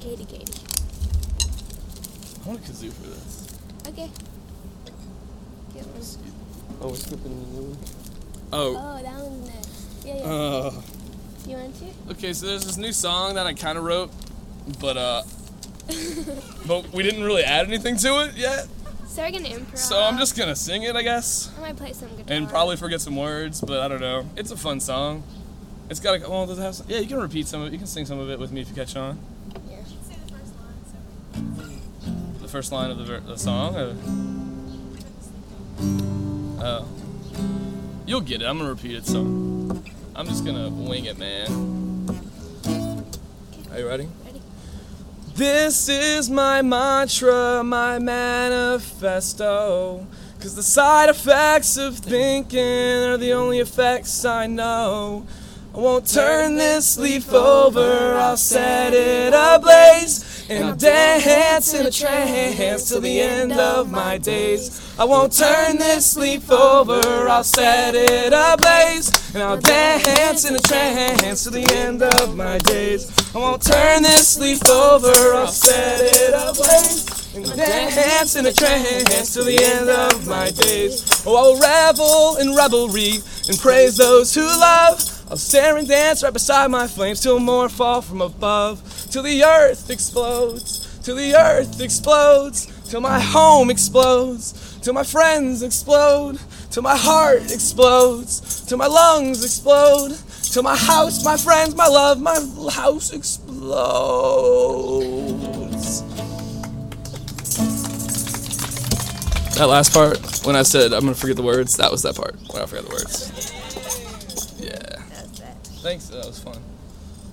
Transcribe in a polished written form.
Katie. I want a kazoo for this. Okay. Get one. Oh, we're skipping the new one? Oh. Oh, that one's nice. Yeah. You want to? Okay, so there's this new song that I kind of wrote, but we didn't really add anything to it yet. So we're gonna improv. So I'm just gonna sing it, I guess, I might play some guitar. and probably forget some words, but I don't know. It's a fun song. It's got a, well, does it have some, yeah, you can repeat some of it. You can sing some of it with me if you catch on. Yeah. You should say the first line. So. The first line of the song? Oh. You'll get it. I'm gonna repeat it, so I'm just gonna wing it, man. Are you ready? Ready? This is my mantra, my manifesto. 'Cause the side effects of thinking are the only effects I know. I won't turn this leaf over, I'll set it ablaze. And I'll dance in a trance till the end of my days. I won't turn this leaf over, I'll set it ablaze. And I'll dance in a trance till the end of my days. I won't turn this leaf over, I'll set it ablaze. And I'll dance in a trance till the end of my days. Oh, I will revel in revelry and praise those who love. I'll stare and dance right beside my flames till more fall from above. Till the earth explodes, till the earth explodes, till my home explodes, till my friends explode, till my heart explodes, till my lungs explode, till my house, my friends, my love, my house explodes. That last part, when I said I'm gonna forget the words, that was that part, when I forgot the words. Yeah. That's that. Thanks, that was fun.